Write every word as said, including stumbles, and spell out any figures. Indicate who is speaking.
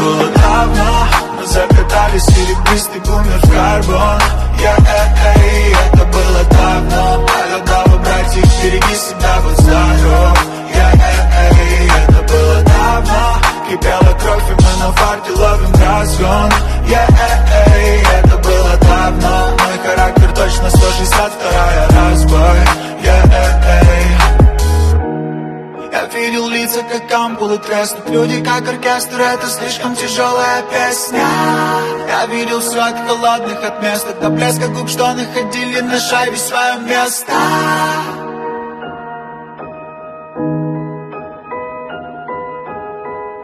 Speaker 1: было давно. Мы закатали серебристый бумер в карбон. Yeah, эй, эй, это было давно. А когда вы, братья, береги себя, будь здоров. Yeah, эй, эй, это было давно. Кипела кровь, и мы на фарте ловим разгон. Yeah, эй, эй, это было давно. Мой характер точно сто шестьдесят вторая разбой. Yeah, эй, эй. Я видел лица, как ампулы треснут. Люди, как оркестр, это слишком тяжелая песня. Я видел все от холодных от места до блеска губ, что находили на шайбе свое место.